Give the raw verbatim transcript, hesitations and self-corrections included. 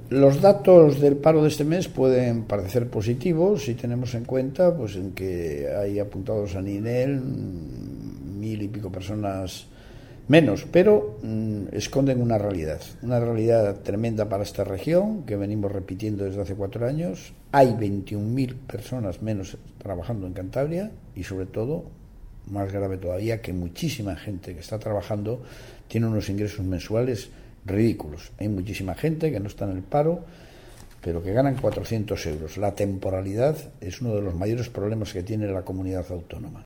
Los datos del paro de este mes pueden parecer positivos si tenemos en cuenta pues en que hay apuntados a Ninel mil y pico personas menos, pero mmm, esconden una realidad, una realidad tremenda para esta región que venimos repitiendo desde hace cuatro años. Hay veintiún mil personas menos trabajando en Cantabria y, sobre todo, más grave todavía, que muchísima gente que está trabajando tiene unos ingresos mensuales ridículos. Hay muchísima gente que no está en el paro, pero que ganan cuatrocientos euros. La temporalidad es uno de los mayores problemas que tiene la comunidad autónoma.